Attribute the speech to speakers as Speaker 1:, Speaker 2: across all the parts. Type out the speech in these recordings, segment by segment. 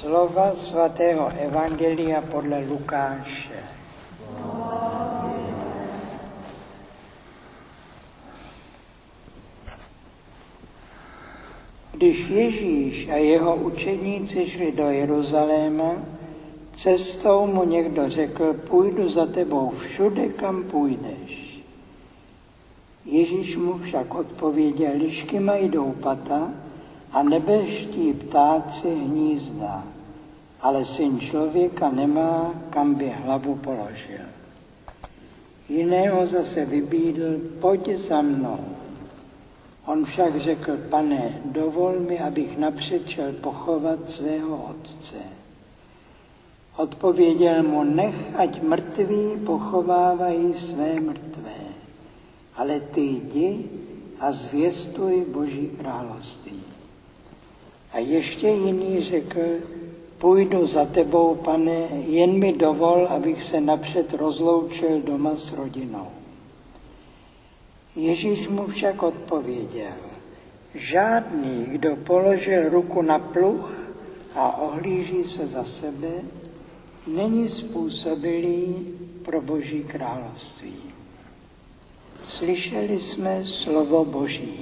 Speaker 1: Slova svatého Evangelia podle Lukáše. Když Ježíš a jeho učeníci šli do Jeruzaléma, cestou mu někdo řekl: půjdu za tebou všude, kam půjdeš. Ježíš mu však odpověděl: lišky mají doupata a nebeští ptáci hnízda, ale Syn člověka nemá, kam by hlavu položil. Jiného zase vybídl: pojď za mnou. On však řekl: Pane, dovol mi, abych napřed šel pochovat svého otce. Odpověděl mu: nech, ať mrtví pochovávají své mrtvé, ale ty jdi a zvěstuj Boží království. A ještě jiný řekl: půjdu za tebou, Pane, jen mi dovol, abych se napřed rozloučil doma s rodinou. Ježíš mu však odpověděl: žádný, kdo položil ruku na pluh a ohlíží se za sebe, není způsobilý pro Boží království. Slyšeli jsme slovo Boží.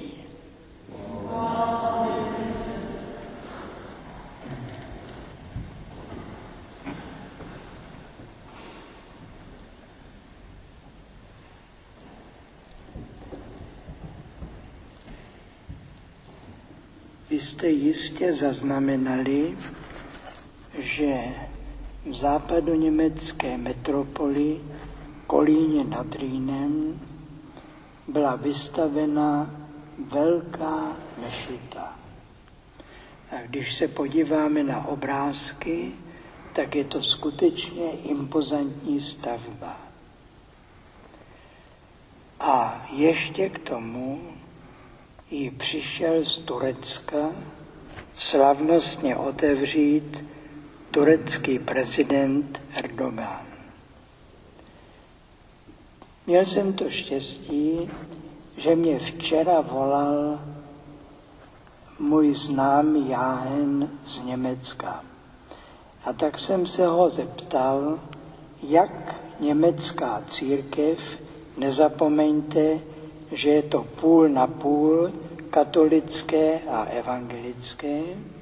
Speaker 1: Vy jste jistě zaznamenali, že v západoněmecké metropoli Kolíně nad Rýnem byla vystavena velká mešita. A když se podíváme na obrázky, tak je to skutečně impozantní stavba. A ještě k tomu ji přišel z Turecka slavnostně otevřít turecký prezident Erdogan. Měl jsem to štěstí, že mě včera volal můj známý Jáhen z Německa. A tak jsem se ho zeptal, jak německá církev, nezapomeňte, že je to půl na půl, katolické a evangelické,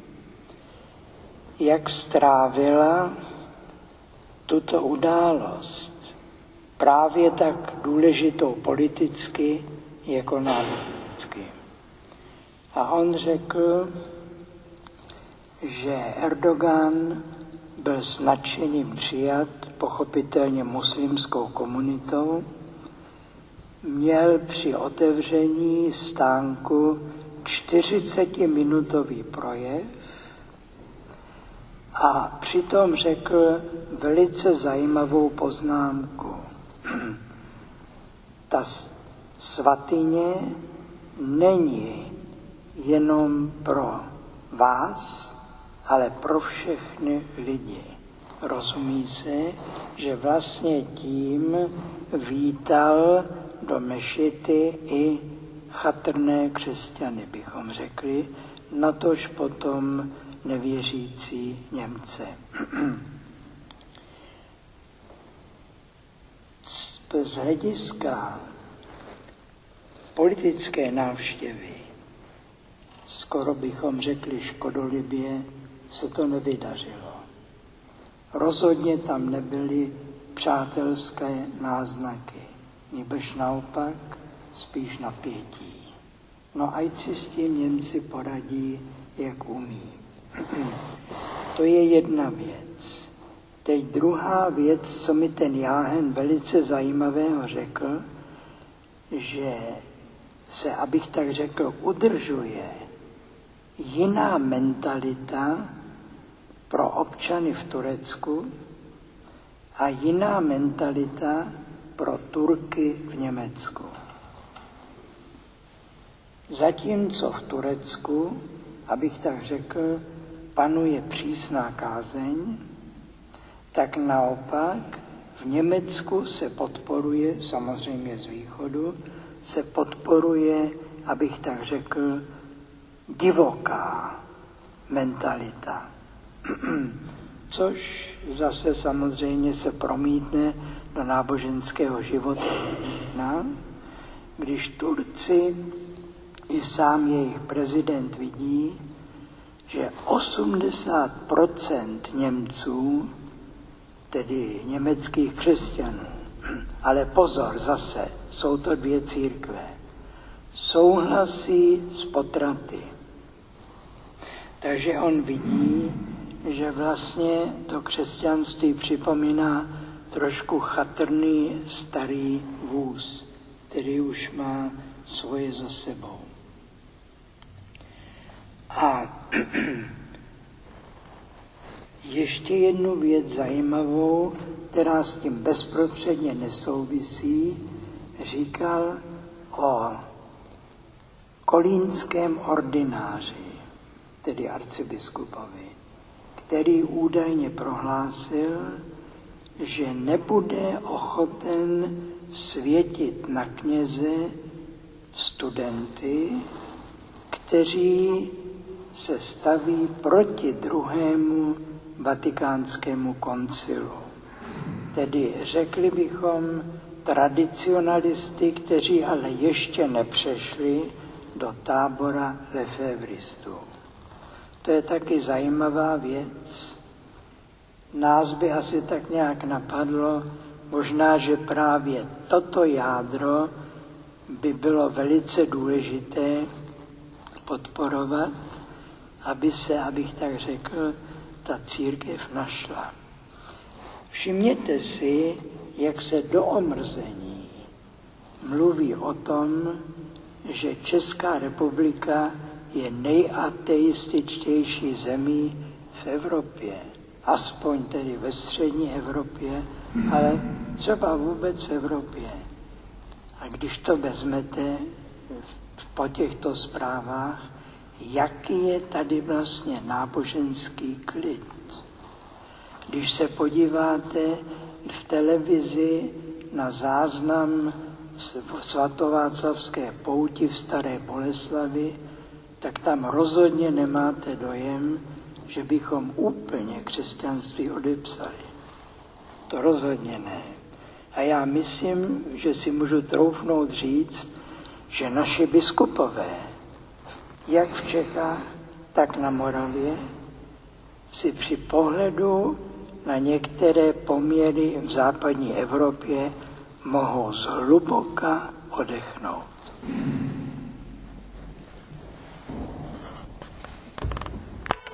Speaker 1: jak strávila tuto událost, právě tak důležitou politicky jako nábožensky. A on řekl, že Erdogan byl s nadšením přijat, pochopitelně muslimskou komunitou, měl při otevření stánku 40-minutový projev a přitom řekl velice zajímavou poznámku. Ta svatyně není jenom pro vás, ale pro všechny lidi. Rozumí se, že vlastně tím vítal do mešity i chatrné křesťany, bychom řekli, natož potom nevěřící Němce. Z hlediska politické návštěvy, skoro bychom řekli škodolibě, se to nevydařilo. Rozhodně tam nebyly přátelské náznaky, nýbrž naopak spíš napětí. No ať si s tím Němci poradí, jak umí. To je jedna věc. Teď druhá věc, co mi ten Jáhen velice zajímavého řekl, že se, abych tak řekl, udržuje jiná mentalita pro občany v Turecku a jiná mentalita pro Turky v Německu. Zatímco v Turecku, abych tak řekl, panuje přísná kázeň, tak naopak v Německu se podporuje, samozřejmě z východu, se podporuje, abych tak řekl, divoká mentalita. Což zase samozřejmě se promítne do náboženského života. No? Když Turci i sám jejich prezident vidí, že 80% Němců, tedy německých křesťanů, ale pozor, zase, jsou to dvě církve, souhlasí s potraty. Takže on vidí, že vlastně to křesťanství připomíná trošku chatrný starý vůz, který už má svoje za sebou. A ještě jednu věc zajímavou, která s tím bezprostředně nesouvisí, říkal o kolínském ordináři, tedy arcibiskupovi, který údajně prohlásil, že nebude ochoten světit na kněze studenty, kteří se staví proti druhému vatikánskému koncilu. Tedy řekli bychom tradicionalisty, kteří ale ještě nepřešli do tábora lefévristů. To je taky zajímavá věc. Nás by asi tak nějak napadlo, možná, že právě toto jádro by bylo velice důležité podporovat, aby se, abych tak řekl, ta církev našla. Všimněte si, jak se do omrzení mluví o tom, že Česká republika je nejateističtější zemí v Evropě. Aspoň tedy ve střední Evropě, ale třeba vůbec v Evropě. A když to vezmete po těchto zprávách, jaký je tady vlastně náboženský klid. Když se podíváte v televizi na záznam svatováclavské pouti v Staré Boleslavi, tak tam rozhodně nemáte dojem, že bychom úplně křesťanství odepsali. To rozhodně ne. A já myslím, že si můžu troufnout říct, že naši biskupové, jak v Čechách, tak na Moravě, si při pohledu na některé poměry v západní Evropě mohou zhluboka odechnout.